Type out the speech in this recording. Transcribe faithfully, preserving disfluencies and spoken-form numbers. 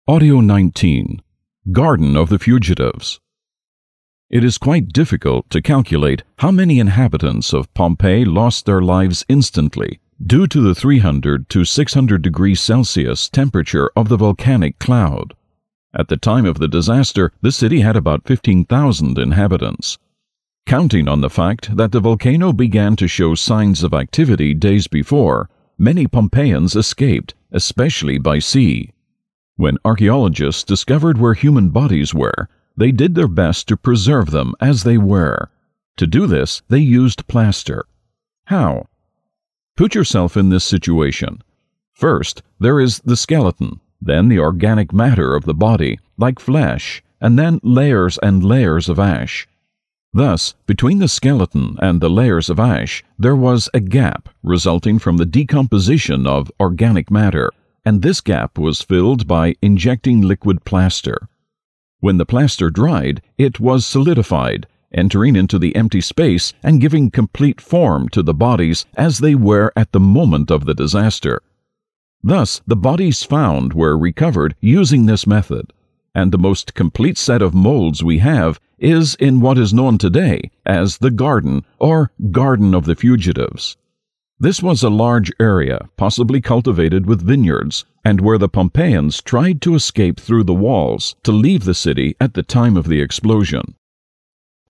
Audio nineteen. Garden of the Fugitives. It is quite difficult to calculate how many inhabitants of Pompeii lost their lives instantly due to the three hundred to six hundred degrees Celsius temperature of the volcanic cloud. At the time of the disaster, the city had about fifteen thousand inhabitants. Counting on the fact that the volcano began to show signs of activity days before, many Pompeians escaped, especially by sea. When archaeologists discovered where human bodies were, they did their best to preserve them as they were. To do this, they used plaster. How? Put yourself in this situation. First, there is the skeleton, then the organic matter of the body, like flesh, and then layers and layers of ash. Thus, between the skeleton and the layers of ash, there was a gap resulting from the decomposition of organic matter, and this gap was filled by injecting liquid plaster. When the plaster dried, it was solidified, entering into the empty space and giving complete form to the bodies as they were at the moment of the disaster. Thus, the bodies found were recovered using this method, and the most complete set of molds we have is in what is known today as the Garden or Garden of the Fugitives. This was a large area, possibly cultivated with vineyards, and where the Pompeians tried to escape through the walls to leave the city at the time of the explosion.